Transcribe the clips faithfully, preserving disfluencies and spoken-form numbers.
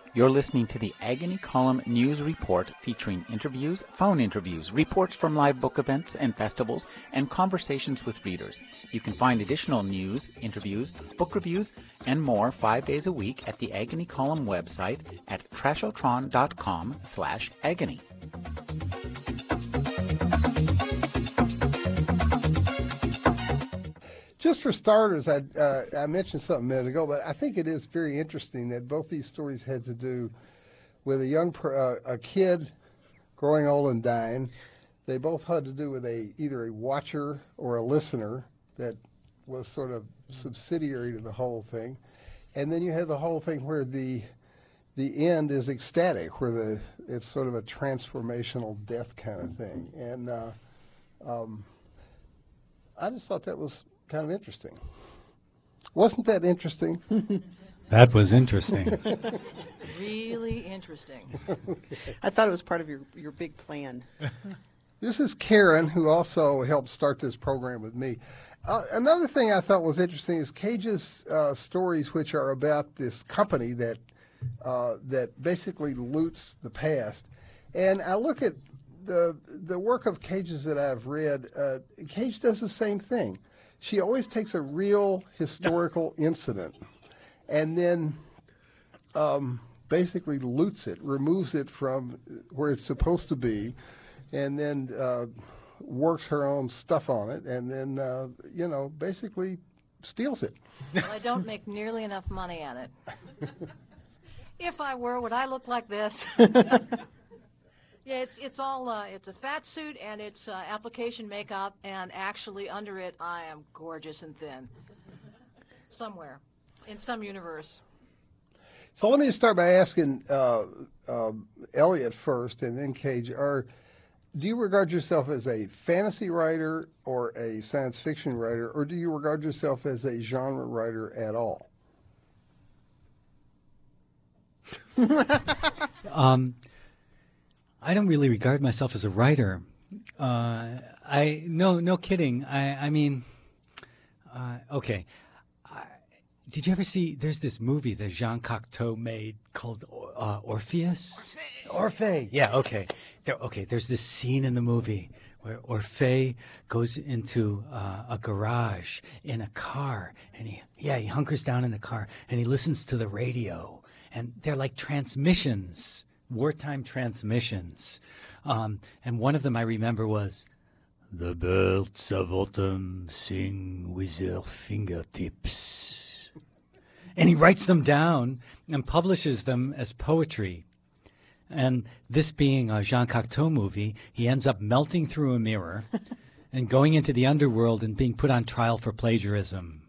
You're listening to the Agony Column News Report featuring interviews, phone interviews, reports from live book events and festivals, and conversations with readers. You can find additional news, interviews, book reviews, and more five days a week at the Agony Column website at trashotron.com slash agony. Just for starters, I, uh, I mentioned something a minute ago, but I think it is very interesting that both these stories had to do with a young per, uh, a kid growing old and dying. They both had to do with a either a watcher or a listener that was sort of subsidiary to the whole thing. And then you have the whole thing where the the end is ecstatic, where the it's sort of a transformational death kind of thing. And uh, um, I just thought that was kind of interesting. Wasn't that interesting? That was interesting. Really interesting. Okay. I thought it was part of your, your big plan. This is Karen, who also helped start this program with me. Uh, another thing I thought was interesting is Cage's uh, stories, which are about this company that uh, that basically loots the past. And I look at the the work of Cage's that I've read. Uh, Cage does the same thing. She always takes a real historical incident and then um, basically loots it, removes it from where it's supposed to be, and then uh, works her own stuff on it, and then, uh, you know, basically steals it. Well, I don't make nearly enough money at it. If I were, would I look like this? Yeah, it's it's all uh, it's a fat suit and it's uh, application makeup, and actually under it I am gorgeous and thin. Somewhere, in some universe. So let me just start by asking uh, uh, Elliot first, and then Cage. Are do you regard yourself as a fantasy writer or a science fiction writer, or do you regard yourself as a genre writer at all? um, I don't really regard myself as a writer. Uh, I no, no kidding. I, I mean, uh, okay. I, did you ever see? There's this movie that Jean Cocteau made called uh, Orpheus. Orphe. Orphe. Yeah. Okay. There, okay. There's this scene in the movie where Orphe goes into uh, a garage in a car, and he yeah he hunkers down in the car and he listens to the radio, and they're like transmissions. Wartime transmissions. Um, and one of them I remember was, "The birds of autumn sing with their fingertips." And he writes them down and publishes them as poetry. And this being a Jean Cocteau movie, he ends up melting through a mirror and going into the underworld and being put on trial for plagiarism.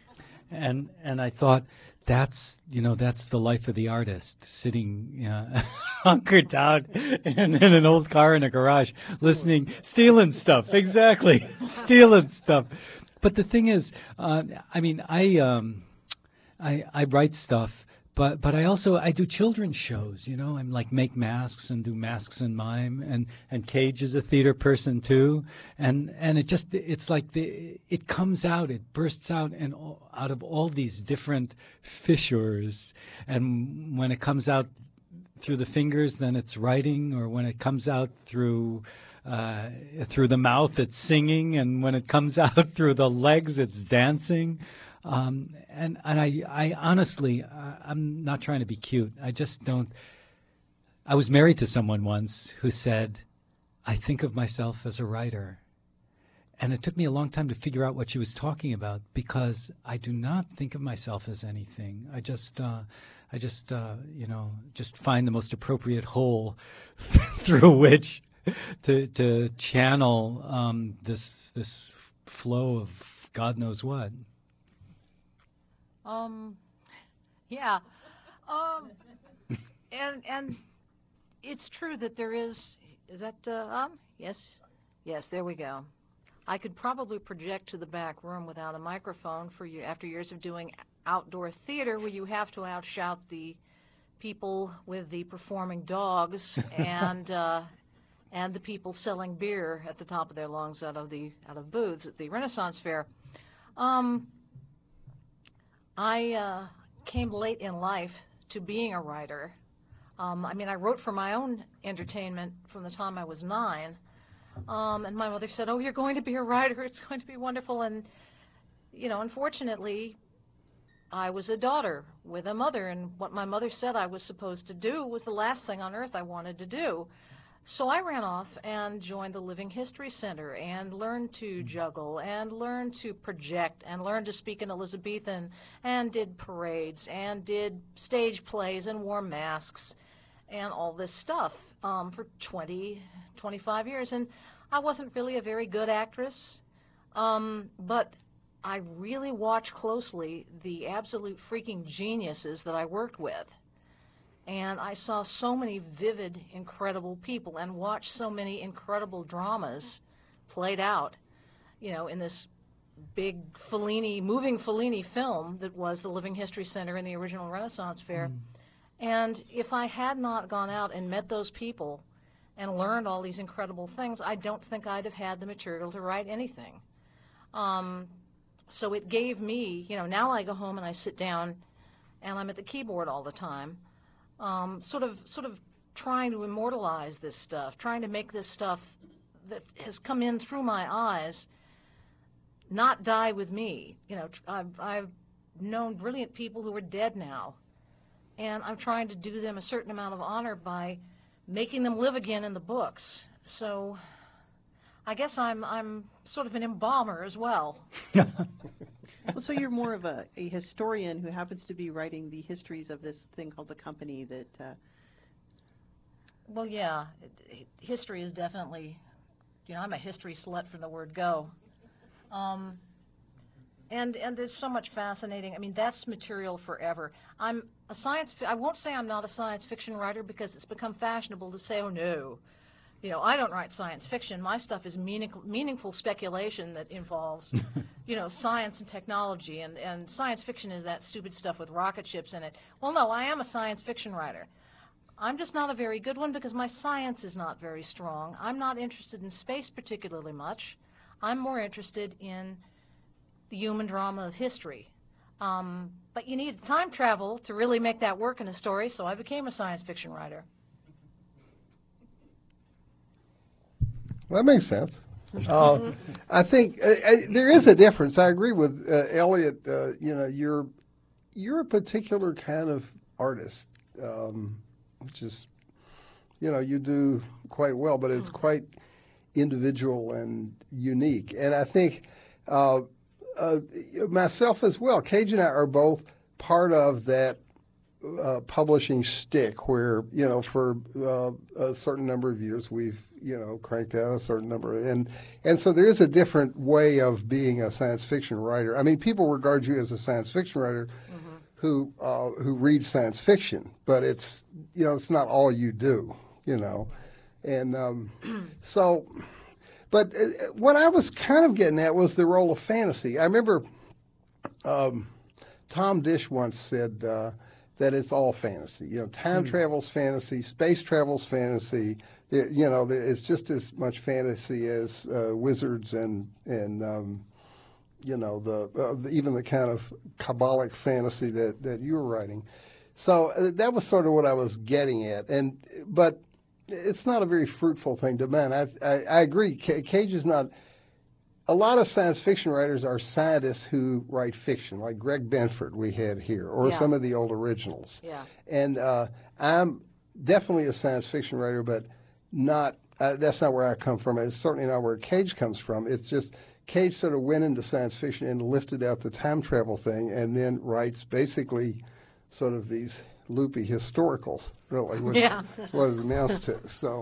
And and I thought, that's, you know, that's the life of the artist, sitting uh, hunkered down in, in an old car in a garage, listening, stealing stuff. Exactly, stealing stuff. But the thing is, uh, I mean, I, um, I I write stuff, but but I also I do children's shows. You know, I'm like make masks and do masks and mime, and and Cage is a theater person too, and and it just it's like the it comes out, it bursts out, and all, out of all these different fissures, and when it comes out through the fingers, then it's writing, or when it comes out through. Uh, through the mouth, it's singing, and when it comes out through the legs, it's dancing. Um, and and I, I honestly, uh, I'm not trying to be cute. I just don't. I was married to someone once who said, "I think of myself as a writer," and it took me a long time to figure out what she was talking about, because I do not think of myself as anything. I just, uh, I just, uh, you know, just find the most appropriate hole through which. To to channel um, this this flow of God knows what. Um, yeah, um, and and it's true that there is. Is that uh, on? Yes, yes. There we go. I could probably project to the back room without a microphone for you after years of doing outdoor theater, where you have to outshout the people with the performing dogs and. Uh, and the people selling beer at the top of their lungs out of the out of booths at the Renaissance Fair. Um, I uh, came late in life to being a writer. Um, I mean, I wrote for my own entertainment from the time I was nine. Um, and my mother said, "Oh, you're going to be a writer. It's going to be wonderful." And, you know, unfortunately, I was a daughter with a mother, and what my mother said I was supposed to do was the last thing on earth I wanted to do. So I ran off and joined the Living History Center and learned to juggle and learned to project and learned to speak in Elizabethan and did parades and did stage plays and wore masks and all this stuff um, for twenty, twenty-five years. And I wasn't really a very good actress, um, but I really watched closely the absolute freaking geniuses that I worked with. And I saw so many vivid, incredible people and watched so many incredible dramas played out, you know, in this big Fellini, moving Fellini film that was the Living History Center in the original Renaissance Fair. Mm. And if I had not gone out and met those people and learned all these incredible things, I don't think I'd have had the material to write anything. Um, so it gave me, you know, now I go home and I sit down and I'm at the keyboard all the time, um, sort of, sort of trying to immortalize this stuff, trying to make this stuff that has come in through my eyes not die with me. You know, I've, I've known brilliant people who are dead now, and I'm trying to do them a certain amount of honor by making them live again in the books. So I guess I'm I'm sort of an embalmer as well. Well, so you're more of a, a historian who happens to be writing the histories of this thing called the company that... Uh... Well, yeah, it, it, history is definitely, you know, I'm a history slut from the word go. Um, and and there's so much fascinating, I mean, that's material forever. I'm a science, I won't say I'm not a science fiction writer because it's become fashionable to say, oh no, you know, I don't write science fiction. My stuff is meaningful, meaningful speculation that involves, you know, science and technology, and, and science fiction is that stupid stuff with rocket ships in it. Well, no, I am a science fiction writer. I'm just not a very good one because my science is not very strong. I'm not interested in space particularly much. I'm more interested in the human drama of history. Um, but you need time travel to really make that work in a story, so I became a science fiction writer. That makes sense. Uh, I think uh, uh, there is a difference. I agree with uh, Elliot. Uh, you know, you're you're a particular kind of artist, um, which is, you know, you do quite well, but it's quite individual and unique. And I think uh, uh, myself as well, Cage and I are both part of that uh, publishing stick where, you know, for uh, a certain number of years we've, you know, cranked out a certain number. And, and so there is a different way of being a science fiction writer. I mean, people regard you as a science fiction writer mm-hmm. who uh, who reads science fiction, but it's, you know, it's not all you do, you know. And um, so, but what I was kind of getting at was the role of fantasy. I remember um, Tom Dish once said uh, that it's all fantasy. You know, time mm. travel's fantasy, space travel's fantasy. It, you know, it's just as much fantasy as uh, wizards and and um, you know the, uh, the even the kind of Kabbalic fantasy that that you were writing. So uh, that was sort of what I was getting at. And but. It's not a very fruitful thing to man. I, I, I agree. C- Cage is not. A lot of science fiction writers are scientists who write fiction, like Greg Benford we had here, or yeah. some of the old originals. Yeah. And uh, I'm definitely a science fiction writer, but not. Uh, that's not where I come from. It's certainly not where Cage comes from. It's just Cage sort of went into science fiction and lifted out the time travel thing, and then writes basically sort of these loopy historicals, really, which yeah. is what it amounts to. So,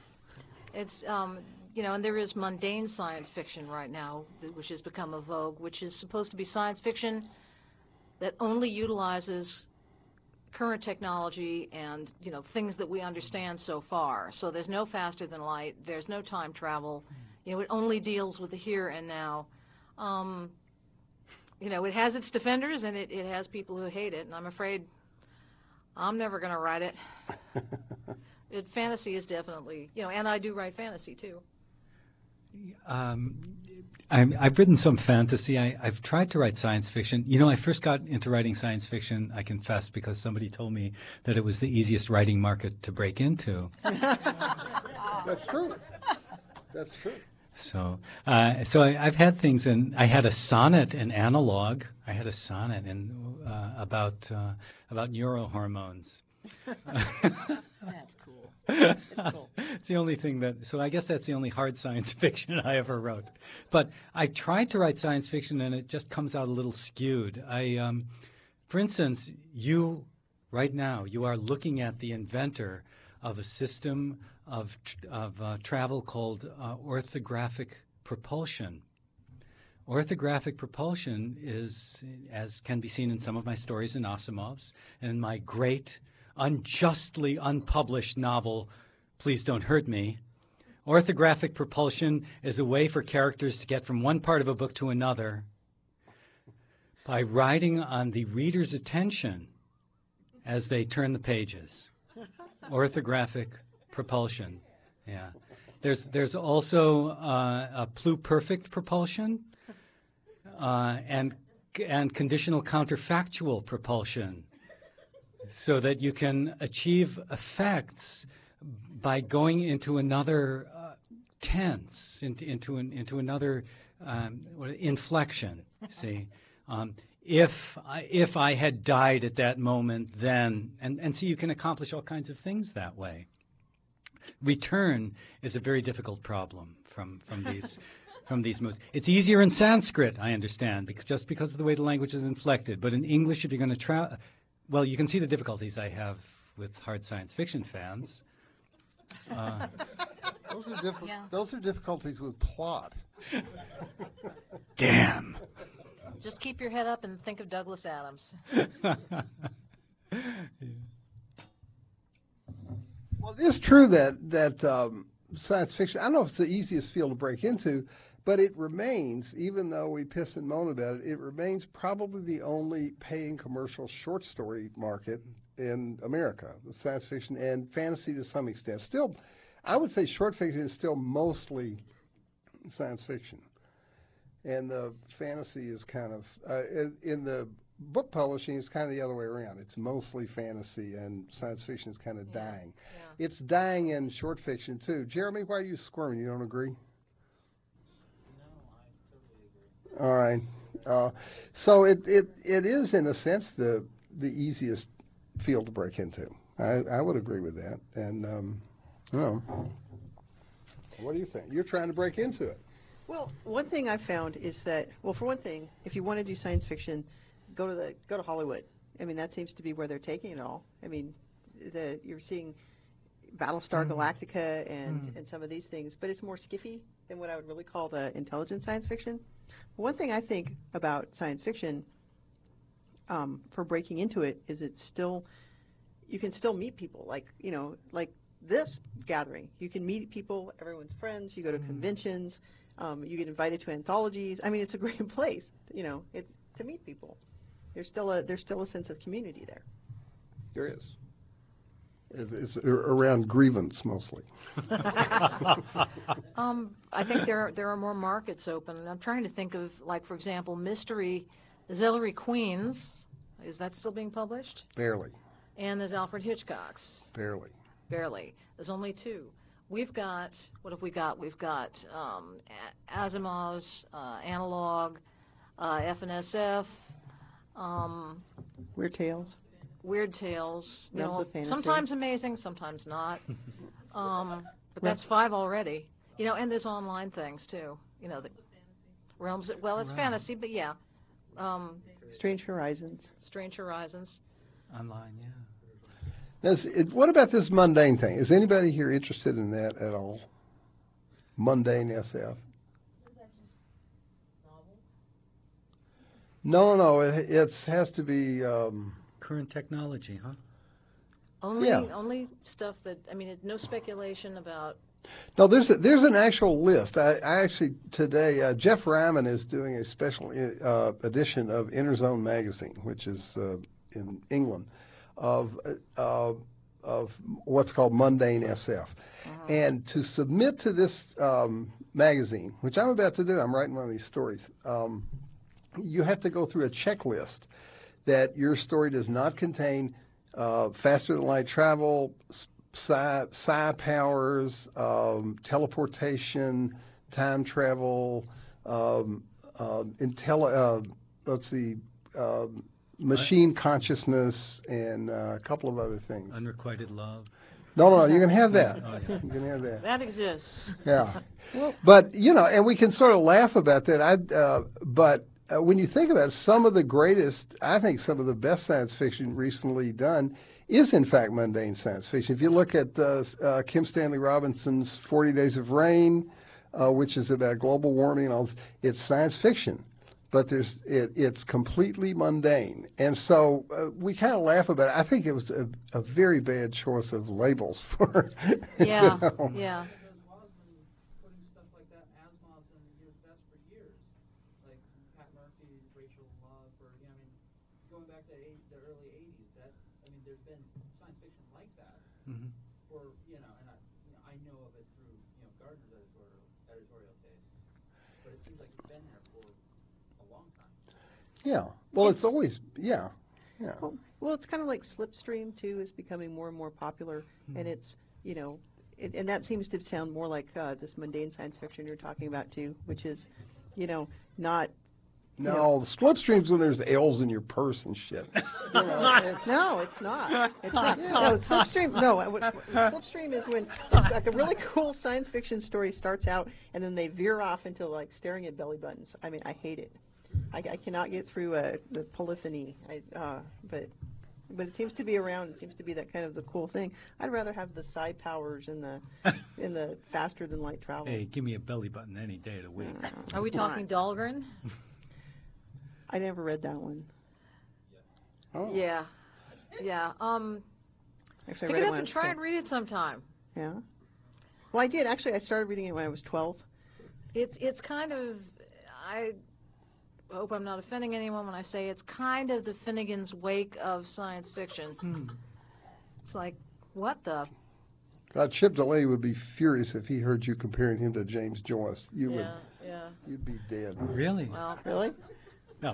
it's um, you know, and there is mundane science fiction right now, which has become a vogue, which is supposed to be science fiction that only utilizes current technology and, you know, things that we understand so far. So there's no faster than light. There's no time travel. You know, it only deals with the here and now. Um, you know, it has its defenders and it, it has people who hate it, and I'm afraid I'm never going to write it. it. Fantasy is definitely, you know, and I do write fantasy too. Um, I'm, I've written some fantasy. I, I've tried to write science fiction. You know, I first got into writing science fiction, I confess, because somebody told me that it was the easiest writing market to break into. That's true. That's true. So, uh, so I, I've had things, and I had a sonnet in analog. I had a sonnet in uh, about uh, about neurohormones. That's cool. That's cool. It's the only thing that, so I guess that's the only hard science fiction I ever wrote. But I tried to write science fiction, and it just comes out a little skewed. I, um, for instance, you, right now, you are looking at the inventor of a system of, of uh, travel called uh, orthographic propulsion. Orthographic propulsion is, as can be seen in some of my stories in Asimov's, and my great unjustly unpublished novel, Please Don't Hurt Me. Orthographic propulsion is a way for characters to get from one part of a book to another by riding on the reader's attention as they turn the pages. Orthographic propulsion, yeah. There's, there's also uh, a pluperfect propulsion uh, and, and conditional counterfactual propulsion, so that you can achieve effects by going into another uh, tense, into into an, into another um, inflection. See, um, if I, if I had died at that moment, then and and so you can accomplish all kinds of things that way. Return is a very difficult problem from from these. From these moods. It's easier in Sanskrit, I understand, because just because of the way the language is inflected. But in English, if you're going to try, well, you can see the difficulties I have with hard science fiction fans. Uh, Those are, diffi- Yeah. those are difficulties with plot. damn. Just keep your head up and think of Douglas Adams. Well, it is true that that um, science fiction, I don't know if it's the easiest field to break into, but it remains, even though we piss and moan about it, it remains probably the only paying commercial short story market in America, the science fiction and fantasy to some extent. Still, I would say short fiction is still mostly science fiction. And the fantasy is kind of, uh, in, in the book publishing, it's kind of the other way around. It's mostly fantasy, and science fiction is kind of Yeah. dying. Yeah. It's dying in short fiction, too. Jeremy, why are you squirming? You don't agree? All right. Uh, so it, it, it is, in a sense, the the easiest field to break into. I, I would agree with that. And, um, you know, what do you think? You're trying to break into it. Well, one thing I found is that, well, for one thing, if you want to do science fiction, go to the go to Hollywood. I mean, that seems to be where they're taking it all. I mean, the you're seeing Battlestar Galactica and, and some of these things, but it's more skiffy than what I would really call the intelligent science fiction. One thing I think about science fiction um, for breaking into it is it's still, you can still meet people, like, you know, like this gathering. You can meet people, everyone's friends, you go to conventions, um, you get invited to anthologies. I mean, it's a great place, you know, it, to meet people. There's still a there's still a sense of community there. There is. It's, it's around grievance, mostly. Um, I think there there are more markets open, and I'm trying to think of, like, for example, Mystery, Zillery Queens. Is that still being published? Barely. And there's Alfred Hitchcock's. Barely. Barely. There's only two. We've got, what have we got? We've got um, A- Asimov's, uh, Analog, uh, F N S F, um, Weird Tales. Weird Tales. You Realms know, of Fantasy. sometimes amazing, sometimes not. um, but that's five already. You know, and there's online things too. You know, the realms. Of, well, it's fantasy, but yeah. Um, Strange Horizons. Strange Horizons. Online, yeah. Now, is it, what about this mundane thing? Is anybody here interested in that at all? Mundane S F? No, no, it it's, has to be. Um, Current technology, huh? Only, Yeah. only stuff that I mean, it, no speculation about. no, there's a, there's an actual list. I, I actually today uh, Jeff Ryman is doing a special uh, edition of Inner Zone magazine, which is uh, in England, of uh, of what's called mundane S F. And to submit to this um, magazine, which I'm about to do, I'm writing one of these stories, um, you have to go through a checklist that your story does not contain uh, faster-than-light travel, psi, psi powers, um, teleportation, time travel, um, uh, intelli- uh, let's see, uh, machine consciousness, and uh, a couple of other things. Unrequited love. No, no, you can have that. You can have that. That exists. Yeah. But, you know, and we can sort of laugh about that. I, uh, but uh, when you think about it, some of the greatest, I think some of the best science fiction recently done is, in fact, mundane science fiction. If you look at uh, uh, Kim Stanley Robinson's forty Days of Rain, uh, which is about global warming and all this, it's science fiction. But there's it, it's completely mundane. And so uh, we kind of laugh about it. I think it was a, a very bad choice of labels for, Yeah, you know. yeah. Putting stuff like that, Asimov's and years best for years, like Pat Murphy, Rachel Love, or you know, I mean, going back to eight, the early eighties. That I mean, there's been science fiction like that, Mm-hmm. for you know, and I, you know, I know of it through you know Gardner's editorial editorial taste, but it seems like it's been there for a long time. Yeah. Well, it's, It's- always, yeah. Yeah. Well, well, it's kind of like Slipstream too is becoming more and more popular, and it's you know, it, and that seems to sound more like uh, this mundane science fiction you're talking about too, which is, you know, not. No, the slipstreams when there's L's in your purse and shit. You know, it's- No, it's not. It's not. No, Slipstream. No, what- what- Slipstream is when it's like a really cool science fiction story starts out, and then they veer off into like staring at belly buttons. I mean, I hate it. I, I cannot get through uh, the polyphony. I, uh, but but it seems to be around. It seems to be that kind of the cool thing. I'd rather have the psi powers in the in the faster than light travel. Hey, give me a belly button any day of the week. Are we talking Dahlgren? I never read that one. oh. Yeah. Yeah. Um, Actually, I pick read it up when I and was try twelve. and read it sometime. Yeah. Well, I did actually. I started reading it when I was twelve. It's it's kind of, I hope I'm not offending anyone when I say it's kind of the Finnegan's Wake of science fiction. It's like, what the? God, Chip DeLay would be furious if he heard you comparing him to James Joyce. You Yeah, would, yeah. you'd be dead. Really? Well, Really? No.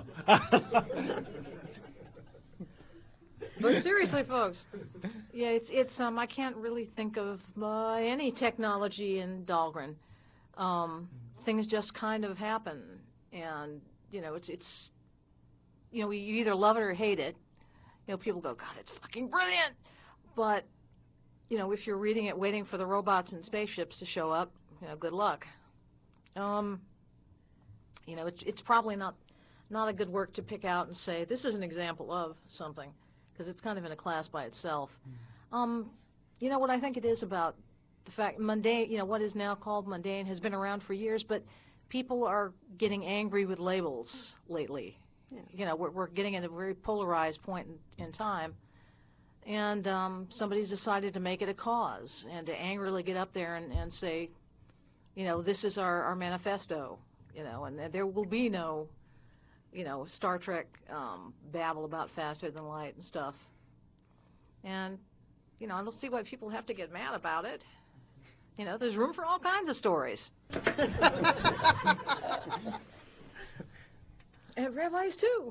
but seriously, folks, yeah, it's it's um I can't really think of uh, any technology in Dahlgren. Um, things just kind of happen, and you know, it's it's you know, you either love it or hate it. You know, people go, God, it's fucking brilliant, but you know, if you're reading it waiting for the robots and spaceships to show up, you know, good luck. Um, you know, it's it's probably not not a good work to pick out and say this is an example of something, because it's kind of in a class by itself. Um, you know what I think it is about the fact mundane, you know, what is now called mundane has been around for years, but people are getting angry with labels lately. Yeah. You know, we're, we're getting at a very polarized point in, in time. And um, somebody's decided to make it a cause and to angrily get up there and, and say, you know, this is our, our manifesto, you know, and there will be no, you know, Star Trek um, babble about faster than light and stuff. And, you know, I don't see why people have to get mad about it. You know, there's room for all kinds of stories. And rabbis too.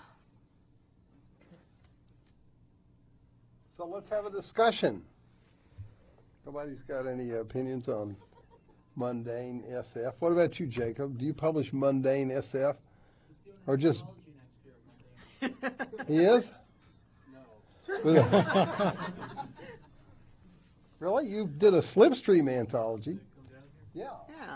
So let's have a discussion. Nobody's got any opinions on mundane S F. What about you, Jacob? Do you publish mundane S F? Or just... He is? No. Really? You did a Slipstream anthology. Yeah. Yeah.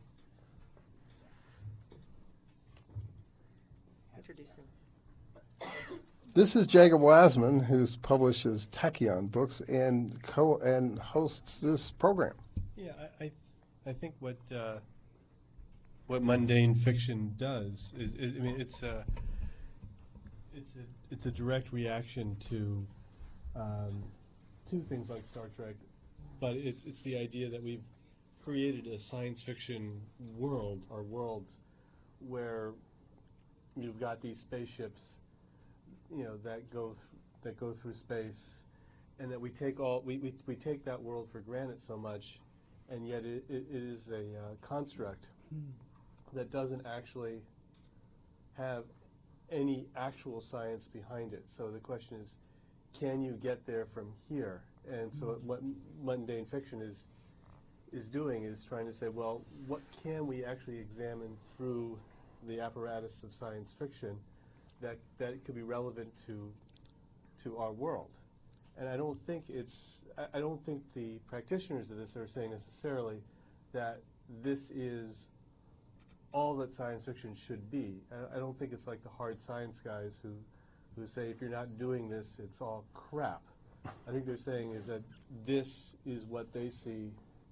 Introduce him. This is Jacob Wiseman, who publishes Tachyon books and co and hosts this program. Yeah, I, I, I think what uh, what mundane fiction does is, is I mean, it's a it's a it's a direct reaction to um, to things like Star Trek, but it's it's the idea that we've created a science fiction world or worlds where you've got these spaceships, you know, that go th- that go through space, and that we take all we, we, we take that world for granted so much, and yet it, it, it is a uh, construct that doesn't actually have any actual science behind it. So the question is, can you get there from here? And so what mundane fiction is is doing is trying to say, well, what can we actually examine through the apparatus of science fiction that that could be relevant to to our world? And I don't think it's I, I don't think the practitioners of this are saying necessarily that this is all that science fiction should be. I, I don't think it's like the hard science guys who who say if you're not doing this, it's all crap. I think they're saying is that this is what they see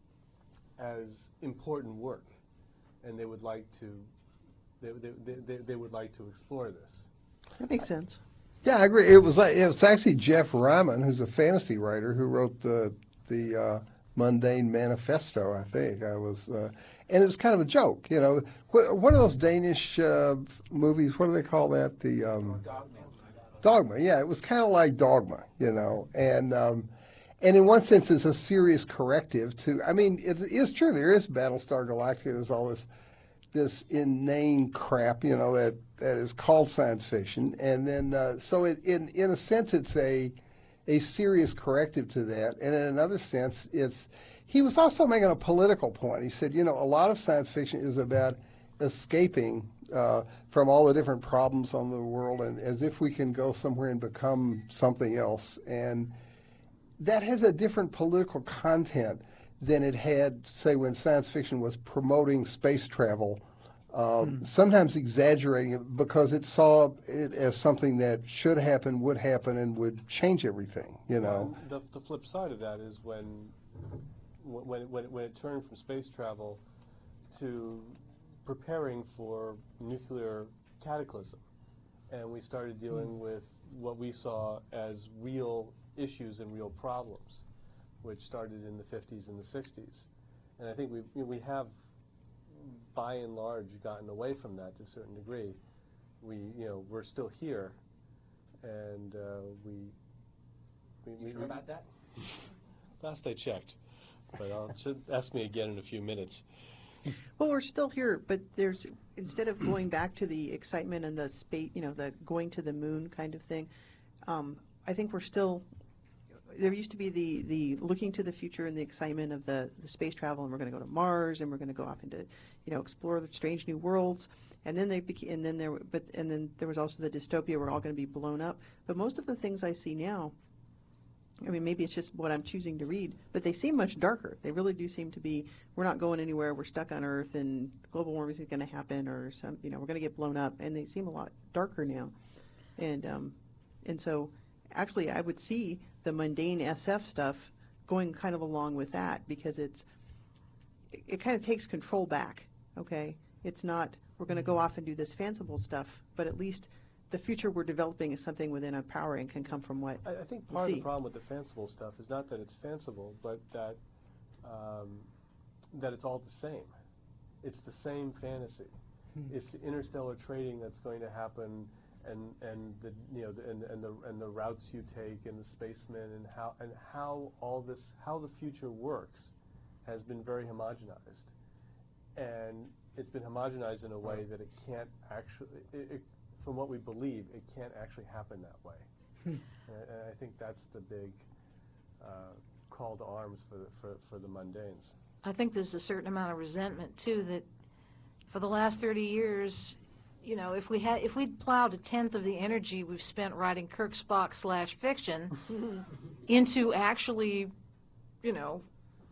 as important work, and they would like to they, they, they, they would like to explore this. That makes sense. Yeah, I agree. It was like it was actually Jeff Ryman, who's a fantasy writer, who wrote the the uh, Mundane Manifesto. I think I was, uh, and it was kind of a joke. You know, what, what are those Danish uh, movies? What do they call that? The um, Dogma. Dogma. Yeah, it was kind of like Dogma. You know, and um, and in one sense, it's a serious corrective to. I mean, it is true. There is Battlestar Galactica. There's all this. this inane crap, you know, that, that is called science fiction. And then, uh, so it, in, in a sense, it's a, a serious corrective to that. And in another sense, it's, he was also making a political point. He said, you know, a lot of science fiction is about escaping uh, from all the different problems on the world, and as if we can go somewhere and become something else. And that has a different political content than it had, say, when science fiction was promoting space travel, uh, mm. sometimes exaggerating it because it saw it as something that should happen, would happen, and would change everything, you know. Well, the, the flip side of that is when, when, when, when it turned from space travel to preparing for nuclear cataclysm, and we started dealing mm. with what we saw as real issues and real problems, which started in the fifties and the sixties. And I think we we have, by and large, gotten away from that to a certain degree. We, you know, we're still here, and uh, we, we... You we, sure we about that? Last I checked, but I'll ask me again in a few minutes. Well, we're still here, but there's, instead of going back to the excitement and the space, you know, the going to the moon kind of thing, um, I think we're still... There used to be the, the looking to the future and the excitement of the, the space travel, and we're going to go to Mars, and we're going to go off into, you know, explore the strange new worlds. And then they became, and then there, but and then there was also the dystopia. We're all going to be blown up. But most of the things I see now, I mean, maybe it's just what I'm choosing to read, but they seem much darker. They really do seem to be. We're not going anywhere. We're stuck on Earth, and global warming is going to happen, or some, you know, we're going to get blown up. And they seem a lot darker now. And um, and so, actually, I would see the mundane S F stuff going kind of along with that, because it's it, it kind of takes control back. Okay, it's not we're going to go off and do this fanciful stuff, but at least the future we're developing is something within our power and can come from what I, I think we part see. of the problem with the fanciful stuff is not that it's fanciful, but that um, that it's all the same. It's the same fantasy. Hmm. It's the interstellar trading that's going to happen. And and the you know the, and and the and the routes you take and the spacemen and how and how all this how the future works has been very homogenized, and it's been homogenized in a way that it can't actually it, it, from what we believe it can't actually happen that way. Hmm. and, and I think that's the big uh, call to arms for the, for for the mundanes. I think there's a certain amount of resentment too that for the last thirty years. You know, if we had, if we'd plowed a tenth of the energy we've spent writing Kirk Spock slash fiction into actually, you know,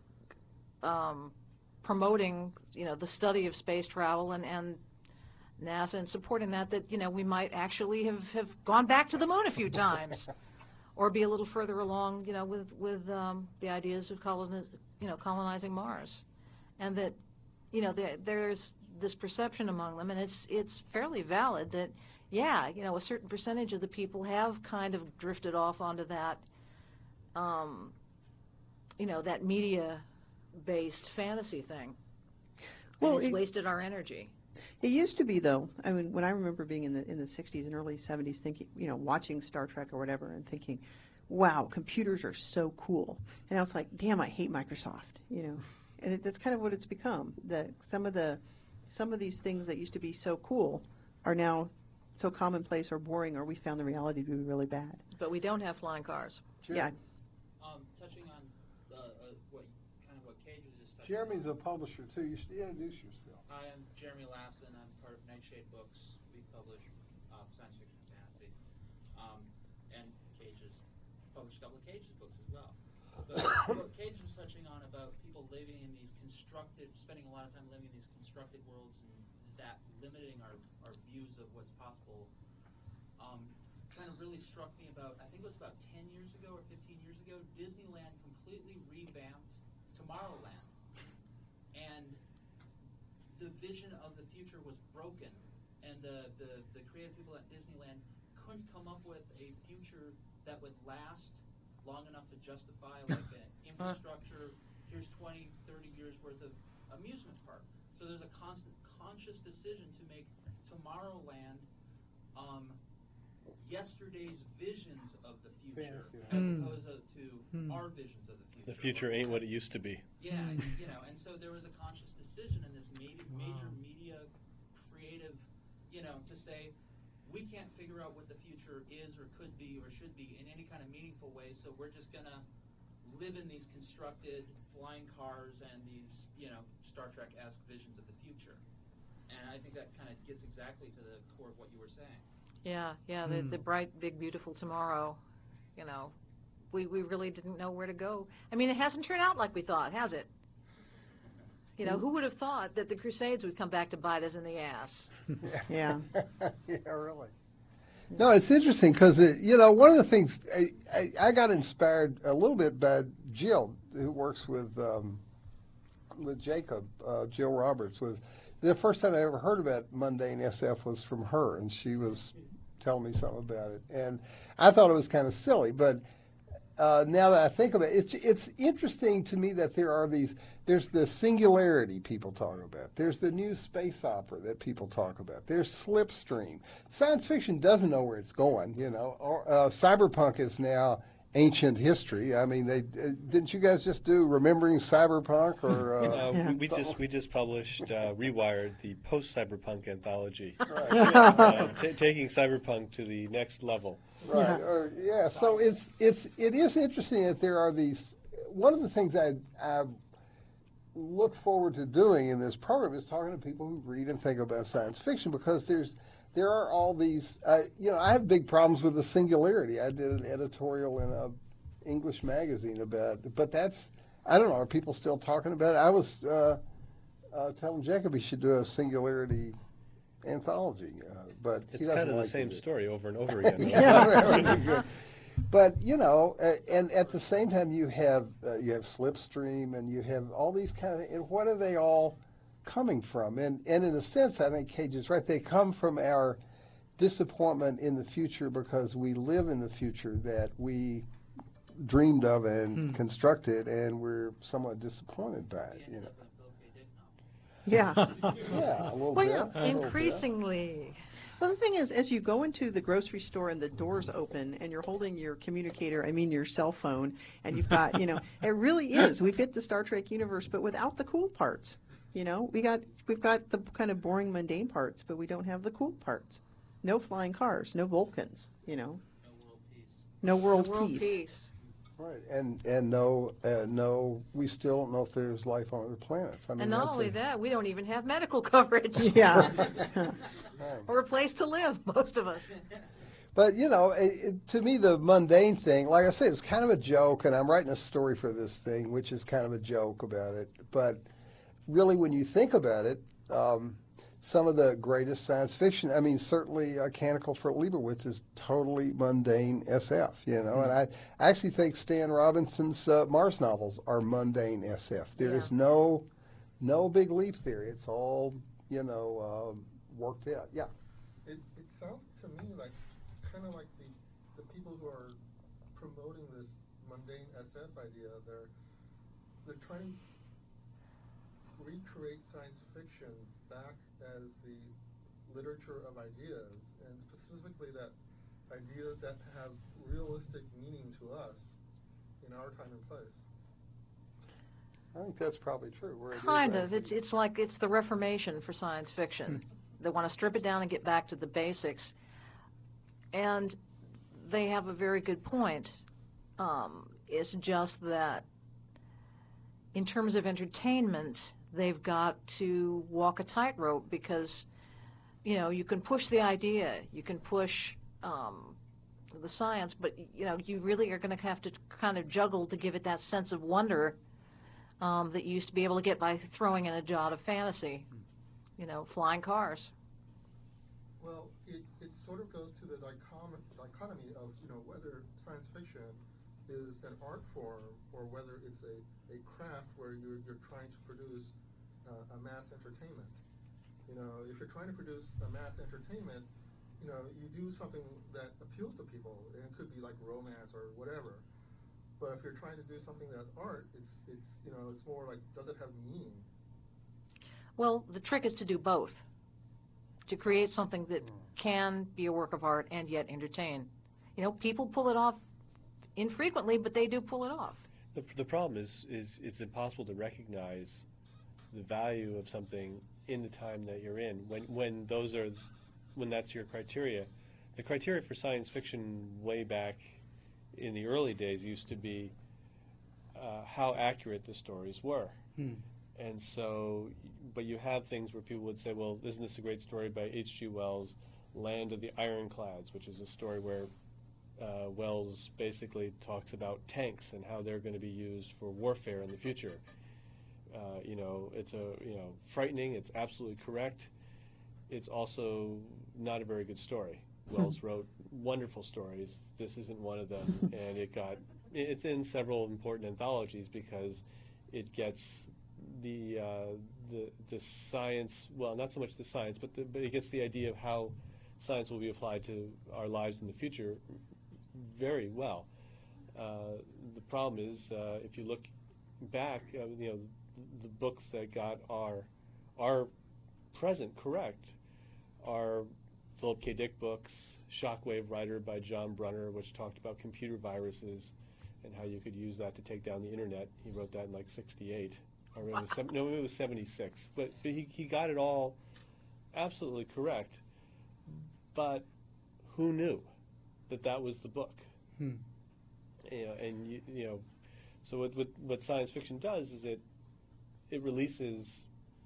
um, promoting, you know, the study of space travel and, and NASA and supporting that, that, you know, we might actually have, have gone back to the moon a few times, or be a little further along, you know, with with um, the ideas of coloniz you know, colonizing Mars, and that, you know, there, there's this perception among them, and it's it's fairly valid that, yeah, you know, a certain percentage of the people have kind of drifted off onto that, um, you know, that media-based fantasy thing. Well, and it's it, wasted our energy. It used to be, though. I mean, when I remember being in the in the sixties and early seventies, thinking, you know, watching Star Trek or whatever, and thinking, wow, computers are so cool. And I was like, damn, I hate Microsoft, you know. And it, that's kind of what it's become. That some of the some of these things that used to be so cool are now so commonplace or boring, or we found the reality to be really bad. But we don't have flying cars. Yeah. Um, touching on uh, uh, what kind of what Cage was just touching Jeremy's on. a publisher too. You should introduce yourself. I am Jeremy Lassen. I'm part of Nightshade Books. We publish uh, science fiction and fantasy. Um, and Cage's published a couple of Cage's books as well. But what Cage was touching on about people living in these constructed, spending a lot of time living in these constructed worlds, and that limiting our, our views of what's possible, um, kind of really struck me about, I think it was about ten years ago or fifteen years ago, Disneyland completely revamped Tomorrowland. And the vision of the future was broken, and the, the, the creative people at Disneyland couldn't come up with a future that would last long enough to justify like an infrastructure. Here's twenty, thirty years worth of amusement park. So there's a constant conscious decision to make Tomorrowland um, yesterday's visions of the future, Fantasy. as Hmm. opposed to, to Hmm. our visions of the future. The future ain't what it used to be. Yeah, you know, and so there was a conscious decision in this major, major media creative, you know, to say, we can't figure out what the future is or could be or should be in any kind of meaningful way, so we're just going to live in these constructed flying cars and these, you know, Star Trek-esque visions of the future. And I think that kind of gets exactly to the core of what you were saying. Yeah, yeah, the, the bright, big, beautiful tomorrow, you know, we, we really didn't know where to go. I mean, it hasn't turned out like we thought, has it? You know, who would have thought that the Crusades would come back to bite us in the ass? Yeah. Yeah, really. No, it's interesting because, you know, one of the things, I, I, I got inspired a little bit by Jill, who works with um, with Jacob, uh, Jill Roberts, was the first time I ever heard about mundane S F was from her, and she was telling me something about it. And I thought it was kind of silly, but uh, now that I think of it, it's it's interesting to me that there are these. There's the singularity people talk about. There's the new space opera that people talk about. There's Slipstream. Science fiction doesn't know where it's going. You know, or, uh, cyberpunk is now ancient history. I mean, they uh, didn't you guys just do Remembering Cyberpunk or? Uh, Uh, Yeah. we, we just we just published uh, Rewired, the post-cyberpunk anthology, right, uh, t- taking cyberpunk to the next level. right. Yeah. Or, yeah. So it's it's it is interesting that there are these. One of the things I I look forward to doing in this program is talking to people who read and think about science fiction, because there's there are all these uh, you know, I have big problems with the singularity. I did an editorial in a English magazine about it, but that's, I don't know, are people still talking about it? I was uh, uh, telling Jacob he should do a singularity anthology, uh, but he It's doesn't kind of like the to same do it. story over and over again. though. Yeah, that would be good. But you know, uh, and at the same time, you have uh, you have Slipstream, and you have all these kind of, and what are they all coming from? And and in a sense, I think Cage is right. They come from our disappointment in the future, because we live in the future that we dreamed of and constructed, and we're somewhat disappointed by it. We You ended know, up in a Bill K. Dick novel. Yeah. yeah, a little Well, bit. yeah, a little bit. Increasingly. Well, the thing is, as you go into the grocery store and the doors open and you're holding your communicator, I mean your cell phone, and you've got, you know, it really is. We fit the Star Trek universe, but without the cool parts. You know, we got we've got the kind of boring, mundane parts, but we don't have the cool parts. No flying cars, no Vulcans. You know, No world peace. no world, The world peace. peace. Right, and and no, uh, no, we still don't know if there's life on other planets. I mean, And not that's only a- that, we don't even have medical coverage Yeah. Right. or a place to live, most of us. But you know, it, it, to me, the mundane thing, like I said, it's kind of a joke, and I'm writing a story for this thing, which is kind of a joke about it. But really, when you think about it, um, some of the greatest science fiction, I mean, certainly uh, Canticle for Leibowitz is totally mundane S F, you know, and I, I actually think Stan Robinson's uh, Mars novels are mundane S F. There is Yeah. no, no big leap there. It's all, you know, um, worked out. Yeah. It, it sounds to me like kind of like the, the people who are promoting this mundane S F idea, they're they're trying to recreate science fiction back as the literature of ideas, and specifically that ideas that have realistic meaning to us in our time and place. I think that's probably true. Where it is Kind of. actually- It's it's like it's the Reformation for science fiction. They want to strip it down and get back to the basics. And they have a very good point. Um, it's just that in terms of entertainment, they've got to walk a tightrope because, you know, you can push the idea, you can push um, the science, but, you know, you really are going to have to kind of juggle to give it that sense of wonder um, that you used to be able to get by throwing in a jot of fantasy, you know, flying cars. Well, it, it sort of goes to the dichom- dichotomy of, you know, whether science fiction is an art form or whether it's a, a craft where you're, you're trying to produce uh, a mass entertainment. You know, if you're trying to produce a mass entertainment, you know, you do something that appeals to people, and it could be like romance or whatever. But if you're trying to do something that's art, it's, it's you know, it's more like, does it have meaning? Well, the trick is to do both, to create something that can be a work of art and yet entertain. You know, people pull it off infrequently, but they do pull it off. The, the problem is, is it's impossible to recognize the value of something in the time that you're in when, when those are, when that's your criteria. The criteria for science fiction way back in the early days used to be uh, how accurate the stories were. Hmm. And so, but you have things where people would say, well, isn't this a great story by H G Wells, Land of the Ironclads, which is a story where uh, Wells basically talks about tanks and how they're going to be used for warfare in the future. Uh, you know, it's a, you know, frightening, it's absolutely correct. It's also not a very good story. Wells wrote wonderful stories. This isn't one of them, and it got, it's in several important anthologies because it gets the uh, the the science, well, not so much the science, but the, but it gets the idea of how science will be applied to our lives in the future very well. Uh, the problem is, uh, if you look back, uh, you know, the, the books that got our our present correct are Philip K. Dick books, Shockwave Rider by John Brunner, which talked about computer viruses and how you could use that to take down the internet. He wrote that in like sixty-eight. Or it was, no, it was seventy-six. But, but he, he got it all absolutely correct. But who knew that that was the book? Hmm. You know, and you, you know, so what, what what science fiction does is it it releases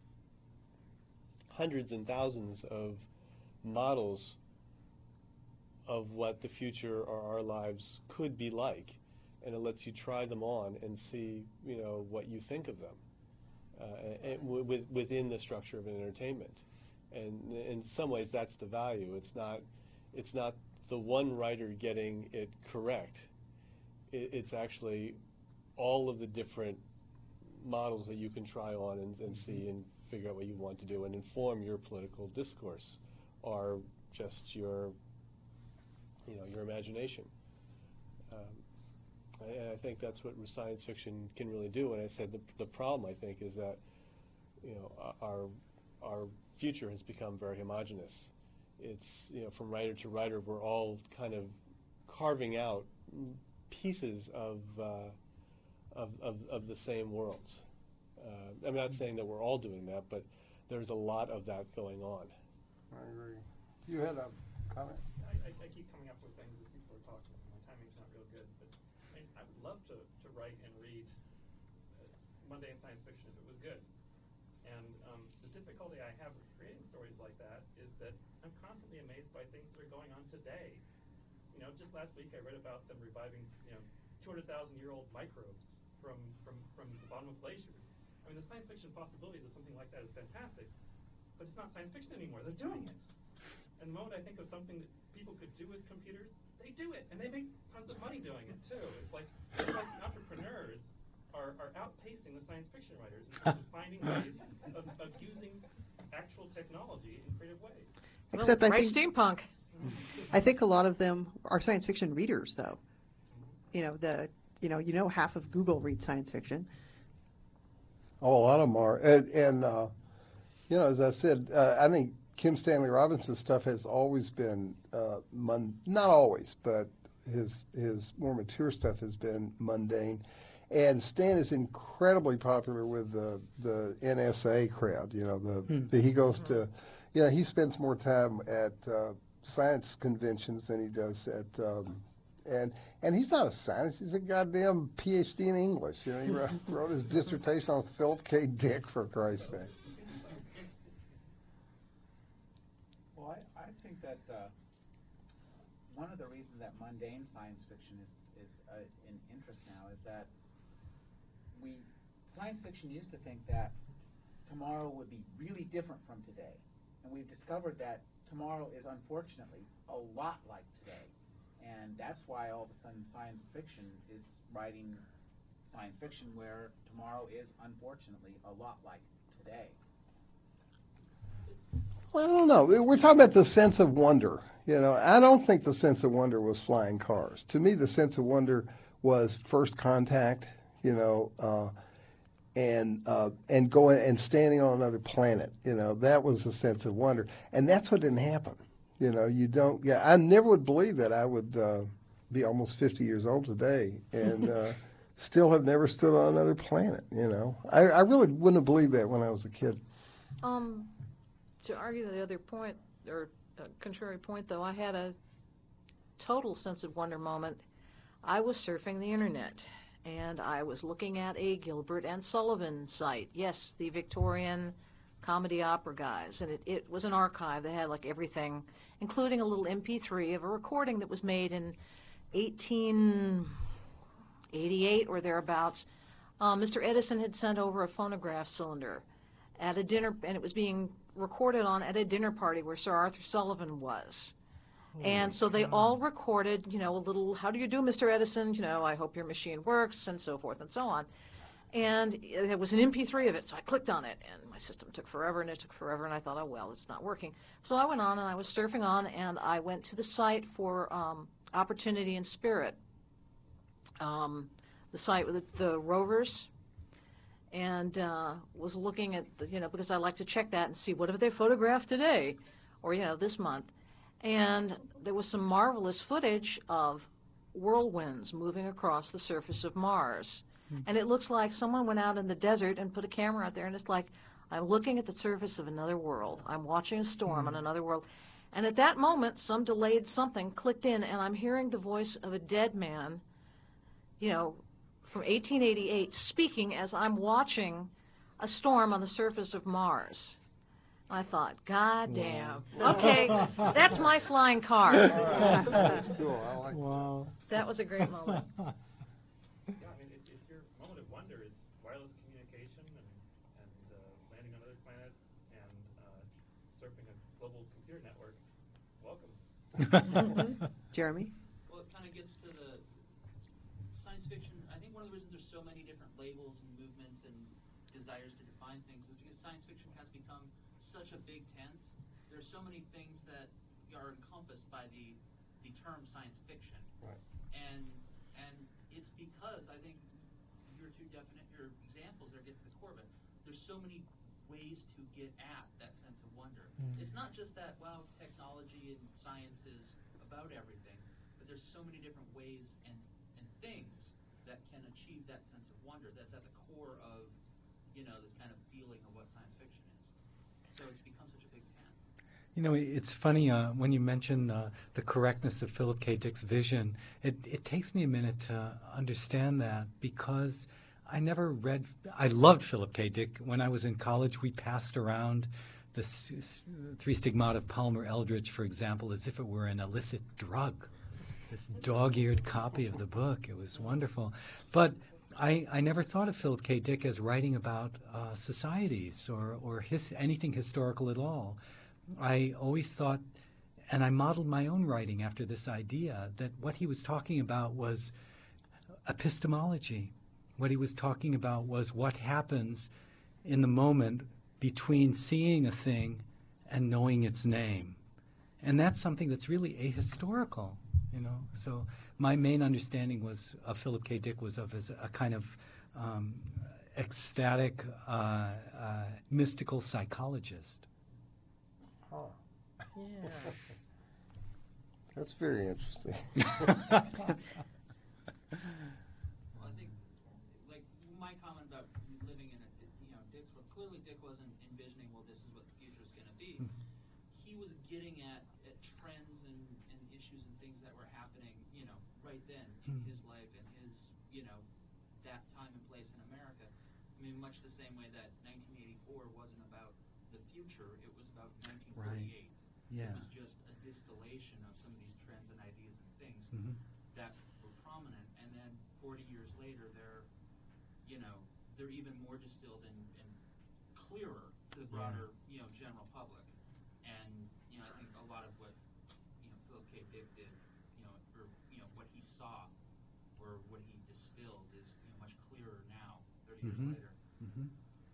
hundreds and thousands of models of what the future or our lives could be like, and it lets you try them on and see, you know, what you think of them, uh, and w- with, within the structure of an entertainment. And in some ways, that's the value. It's not, it's not the one writer getting it correct. It, it's actually all of the different models that you can try on and, and see and figure out what you want to do and inform your political discourse, or just your, you know, your imagination. Um, and I think that's what science fiction can really do. And I said the the problem, I think, is that, you know, our our future has become very homogenous. It's, you know, from writer to writer, we're all kind of carving out pieces of uh, of, of of the same worlds. Uh, I'm not saying that we're all doing that, but there's a lot of that going on. I agree. You had a comment? I, I, I keep coming up with things as people are talking. My timing's not real good, but I, mean, I would love to, to write and read uh, mundane science fiction if it was good. And um, the difficulty I have with creating stories like that is that I'm constantly amazed by things that are going on today. You know, just last week I read about them reviving, you know, two hundred thousand year old microbes from, from, from the bottom of glaciers. I mean, the science fiction possibilities of something like that is fantastic, but it's not science fiction anymore. They're doing it. And the moment I think of something that people could do with computers, they do it, and they make tons of money doing it too. It's like, it's like entrepreneurs are, are outpacing the science fiction writers in terms of finding ways of, of using actual technology in creative ways. Except well, I write think steampunk. I think a lot of them are science fiction readers, though. You know, the you know you know half of Google reads science fiction. Oh, a lot of them are. And, and uh, you know, as I said, uh, I think Kim Stanley Robinson's stuff has always been uh, mun- not always, but his his more mature stuff has been mundane. And Stan is incredibly popular with the the N S A crowd. You know, the, Hmm. the he goes to, you know, he spends more time at uh, science conventions than he does at, um, and and he's not a scientist. He's a goddamn P H D in English. You know, he wrote, wrote his dissertation on Philip K. Dick, for Christ's sake. Well, I, I think that uh, one of the reasons that mundane science fiction is, is uh, in interest now is that we, science fiction used to think that tomorrow would be really different from today. And we've discovered that tomorrow is unfortunately a lot like today. And that's why all of a sudden science fiction is writing science fiction where tomorrow is unfortunately a lot like today. Well, I don't know. We're talking about the sense of wonder. You know, I don't think the sense of wonder was flying cars. To me, the sense of wonder was first contact. You know, uh, and uh, and going and standing on another planet. You know, that was a sense of wonder, and that's what didn't happen. You know, you don't. Yeah, I never would believe that I would uh, be almost fifty years old today and uh, still have never stood on another planet. You know, I, I really wouldn't have believed that when I was a kid. Um, to argue the other point, or uh, contrary point, though, I had a total sense of wonder moment. I was surfing the internet, and I was looking at a Gilbert and Sullivan site. Yes, the Victorian comedy opera guys, and it, it was an archive that had like everything, including a little M P three of a recording that was made in eighteen eighty-eight or thereabouts. Um, Mister Edison had sent over a phonograph cylinder at a dinner, and it was being recorded on at a dinner party where Sir Arthur Sullivan was. And so they all recorded, you know, a little, how do you do, Mister Edison? You know, I hope your machine works, and so forth and so on. And it was an M P three of it, so I clicked on it, and my system took forever, and it took forever, and I thought, oh, well, it's not working. So I went on, and I was surfing on, and I went to the site for um, Opportunity and Spirit, um, the site with the, the rovers, and uh, was looking at, the, you know, because I like to check that and see what have they photographed today, or, you know, this month. And there was some marvelous footage of whirlwinds moving across the surface of Mars. Mm. And it looks like someone went out in the desert and put a camera out there, and it's like, I'm looking at the surface of another world. I'm watching a storm mm. on another world. And at that moment, some delayed something clicked in, and I'm hearing the voice of a dead man, you know, from eighteen eighty-eight, speaking as I'm watching a storm on the surface of Mars. I thought, God damn. Wow. Okay, that's my flying car. That's cool. I like Wow. That was a great moment. Yeah, I mean, if, if your moment of wonder is wireless communication and, and uh, landing on other planets and uh, surfing a global computer network, welcome. Jeremy? Well, it kind of gets to the science fiction. I think one of the reasons there's so many different labels and movements and desires to define things is because science fiction has become such a big tent. There's so many things that are encompassed by the the term science fiction. Right. And and it's because I think your two definite your examples are get to the core of it. There's so many ways to get at that sense of wonder. Mm. It's not just that, well, technology and science is about everything, but there's so many different ways and, and things that can achieve that sense of wonder that's at the core of, you know, this kind of feeling of what science fiction is. So it's become such a big tent. You know, it's funny uh, when you mention uh, the correctness of Philip K. Dick's vision. It, it takes me a minute to understand that because I never read. I loved Philip K. Dick. When I was in college, we passed around the s- s- Three Stigmata of Palmer Eldritch, for example, as if it were an illicit drug. This dog-eared copy of the book. It was wonderful, but I, I never thought of Philip K. Dick as writing about uh, societies or, or his, anything historical at all. I always thought, and I modeled my own writing after this idea, that what he was talking about was epistemology. What he was talking about was what happens in the moment between seeing a thing and knowing its name. And that's something that's really ahistorical, you know. So my main understanding was of Philip K. Dick was of as a kind of um, ecstatic, uh, uh, mystical psychologist. huh. Yeah. That's very interesting. Well, I think, like my comment about living in a, you know, Dick's world, clearly Dick wasn't envisioning, well, this is what the future is going to be. He was getting at, at trends and, and issues and things that were happening, you know, right then in his life and his, you know, that time and place in America. I mean, much the same way that nineteen eighty-four wasn't about the future, it was about nineteen forty-eight. Yeah. It was just a distillation of some of these trends and ideas and things Mhm. that were prominent, and then forty years later, they're, you know, they're even more distilled and, and clearer to the broader, you know, general public. And, you know, I think a lot of what, you know, Philip K. Dick did, you know, or, you know, what he saw or what he distilled is, you know, much clearer now, thirty Mhm. years later. Mhm.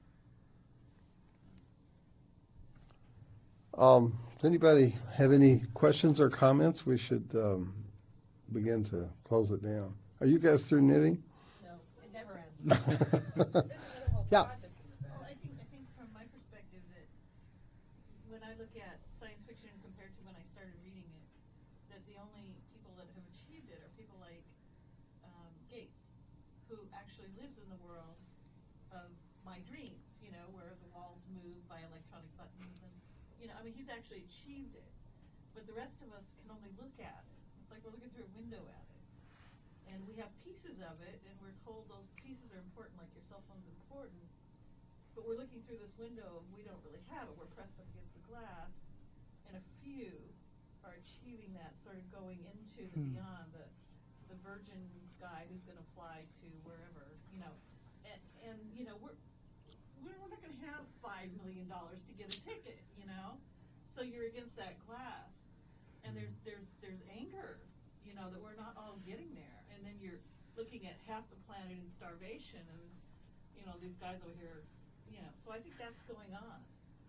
Um, does anybody have any questions or comments? We should um, begin to close it down. Are you guys through knitting? No, it never ends. Yeah. Well, I think, I think from my perspective that when I look at science fiction compared to when I started reading it, that the only people that have achieved it are people like um, Gates, who actually lives in the world of my dreams, you know, where the walls move by electronic buttons and, you know, I mean, he's actually achieved it. But the rest of us can only look at it. It's like we're looking through a window at it. And we have pieces of it, and we're told those pieces are important, like your cell phone's important. But we're looking through this window, and we don't really have it. We're pressed up against the glass, and a few are achieving that, sort of going into the Hmm. beyond, the the virgin guy who's going to fly to wherever, you know. And, and you know, we're we're not going to have five million dollars to get a ticket, you know. So you're against that glass, and there's there's there's anger, you know, that we're not all getting there. And then you're looking at half the planet in starvation, and you know these guys over here, you know. So I think that's going on.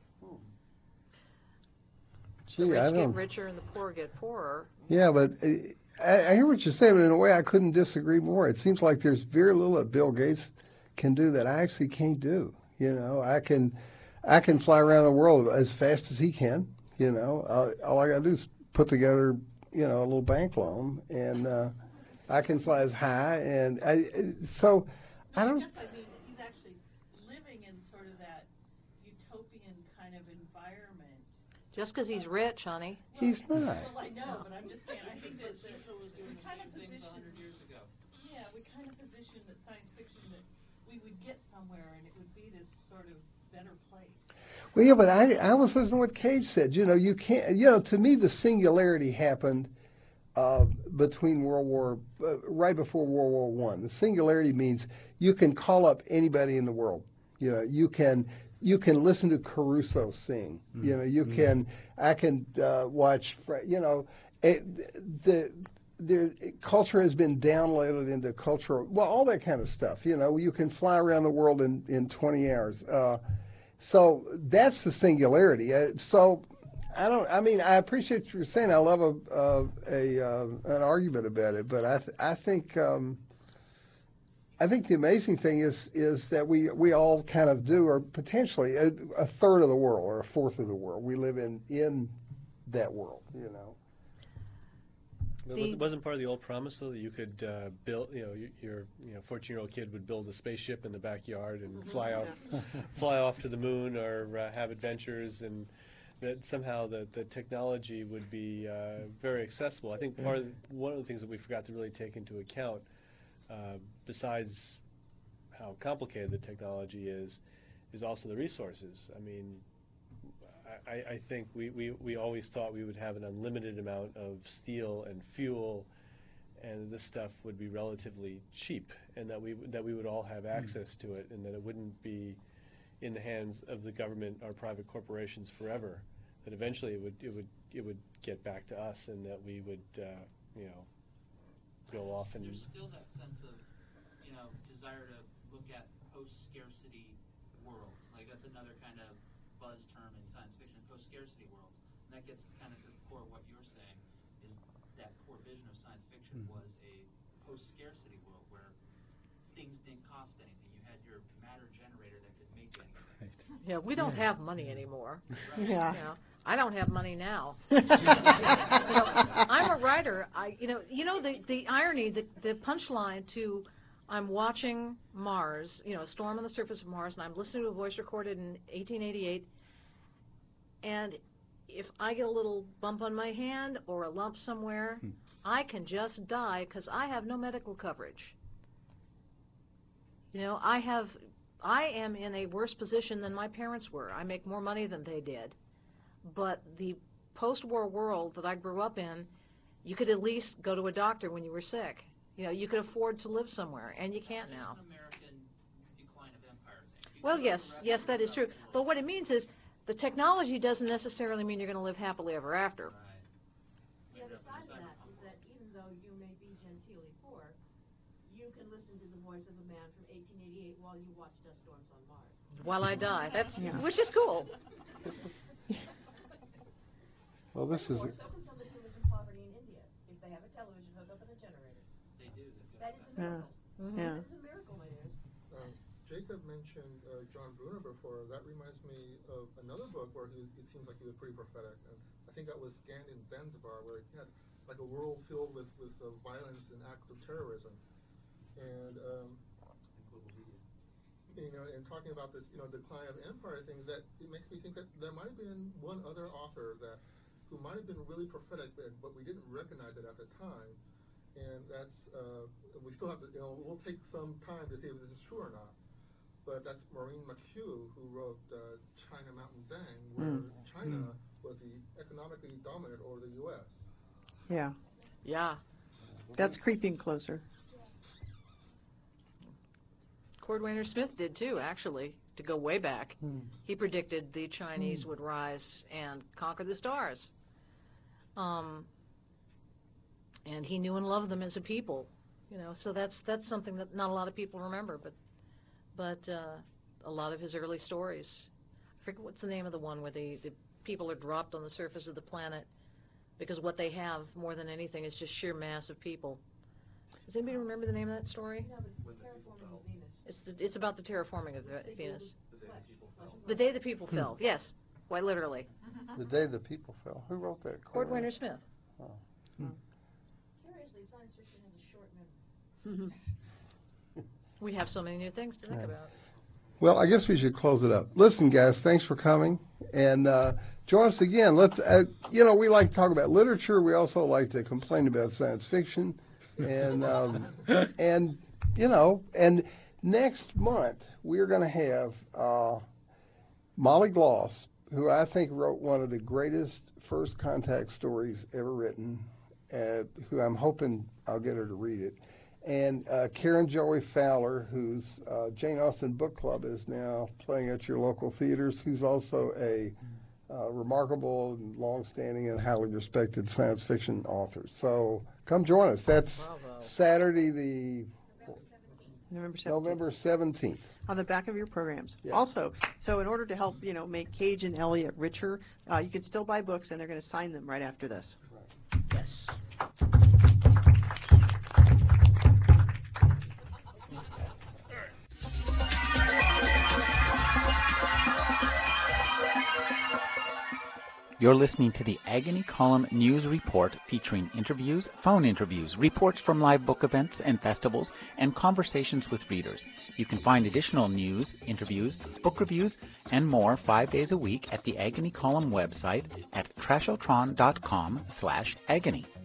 Gee, the rich I get don't. richer and the poor get poorer. Yeah, but uh, I, I hear what you're saying, but in a way I couldn't disagree more. It seems like there's very little that Bill Gates can do that I actually can't do. You know, I can, I can fly around the world as fast as he can. You know, uh, all I got to do is put together, you know, a little bank loan, and uh, I can fly as high. And I, so, I No, I don't. guess I mean that he's actually living in sort of that utopian kind of environment. Just because he's rich, honey. He's not. Well, I know, but I'm just saying, I think that the, Caesar was doing we the kind same of things a position, hundred years ago. yeah, we kind of position that science fiction that we would get somewhere and it would be this sort of better place. Well, yeah, but I, I was listening to what Cage said. You know, you can't, you know, to me, the singularity happened uh, between World War, uh, right before World War One. The singularity means you can call up anybody in the world. You know, you can, you can listen to Caruso sing. Mm. You know, you mm. can, I can uh, watch, you know, it, the, the culture has been downloaded into cultural, well, all that kind of stuff. You know, you can fly around the world in, in twenty hours. Uh, So that's the singularity. Uh, so I don't. I mean, I appreciate what you're saying. I love a uh, a uh, an argument about it, but I th- I think um, I think the amazing thing is is that we we all kind of do, or potentially a, a third of the world or a fourth of the world. We live in in that world. You know. But The- wasn't part of the old promise though that you could uh, build, you know, y- your you know fourteen-year-old kid would build a spaceship in the backyard and fly off, fly off to the moon or uh, have adventures, and that somehow the the technology would be uh, very accessible. I think part of, one of the things that we forgot to really take into account, uh, besides how complicated the technology is, is also the resources. I mean, I, I think we, we, we always thought we would have an unlimited amount of steel and fuel, and this stuff would be relatively cheap, and that we that we would all have access to it, and that it wouldn't be in the hands of the government or private corporations forever. That eventually it would it would it would get back to us, and that we would uh, you know go off and. There's still that sense of, you know, desire to look at post-scarcity worlds. Like that's another kind of buzz term in science fiction, post-scarcity worlds. And that gets kind of to the core of what you're saying, is that core vision of science fiction Mm. was a post-scarcity world where things didn't cost anything. You had your matter generator that could make anything. Right. Yeah, we don't Yeah. have money anymore. Right? Yeah. You know, I don't have money now. You know, I'm a writer. I, you know, you know the, the irony, the, the punchline to I'm watching Mars, you know, a storm on the surface of Mars, and I'm listening to a voice recorded in eighteen eighty-eight, and if I get a little bump on my hand or a lump somewhere, hmm. I can just die because I have no medical coverage. You know, I have, I am in a worse position than my parents were. I make more money than they did. But the post-war world that I grew up in, you could at least go to a doctor when you were sick. You know, you could afford to live somewhere, and you can't now. Well, yes, yes, that is true. But what it means is the technology doesn't necessarily mean you're going to live happily ever after. The other side of that is that even though you may be genteelly poor, you can listen to the voice of a man from eighteen eighty-eight while you watch dust storms on Mars. While I die, that's yeah. which is cool. Well, this is. So can somebody who lives in poverty in India if they have a television hooked up and a generator? They do. That is a miracle. Yeah. Mm-hmm. Yeah. It's a miracle, it is. Um, Jacob mentioned uh, John Bruner before. That reminds me of another book where he, it seems like he was pretty prophetic. And I think that was Scanned in Zanzibar, where he had like a world filled with, with uh, violence and acts of terrorism. And, um, you know, and talking about this, you know, decline of empire thing, that it makes me think that there might have been one other author that who might have been really prophetic, but, but we didn't recognize it at the time. And that's, uh, we still have to, you know, we'll take some time to see if this is true or not. But that's Maureen McHugh, who wrote uh, China Mountain Zhang, where mm. China mm. was the economically dominant over the U S. Yeah. Yeah. That's creeping closer. Cordwainer Smith did too, actually, to go way back. Mm. He predicted the Chinese mm. would rise and conquer the stars. Um, and he knew and loved them as a people, you know. So that's that's something that not a lot of people remember, but but uh, a lot of his early stories. I forget what's the name of the one where the, the people are dropped on the surface of the planet because what they have more than anything is just sheer mass of people. Does anybody remember the name of that story? No, but terraforming of Venus. It's the, it's about the terraforming of the Venus. The day the people fell. Yes, quite literally. The day the people fell. Who wrote that? Cordwainer Smith. Oh. Hmm. Curiously, science fiction has a short memory. We have so many new things to think yeah. about. Well, I guess we should close it up. Listen, guys, thanks for coming, and uh, join us again. Let's, uh, you know, we like to talk about literature. We also like to complain about science fiction, and um, and you know, and next month we're going to have uh, Molly Gloss, who I think wrote one of the greatest first contact stories ever written, uh, who I'm hoping I'll get her to read it. And uh, Karen Joy Fowler, whose uh, Jane Austen Book Club is now playing at your local theaters, who's also a uh, remarkable and long-standing and highly respected science fiction author. So come join us. That's Bravo. Saturday the November seventeenth. November seventeenth. On the back of your programs. Yeah. Also, so in order to help, you know, make Cage and Elliot richer, uh, you can still buy books, and they're going to sign them right after this. Right. Yes. You're listening to the Agony Column News Report featuring interviews, phone interviews, reports from live book events and festivals, and conversations with readers. You can find additional news, interviews, book reviews, and more five days a week at the Agony Column website at trashotron dot com slash agony.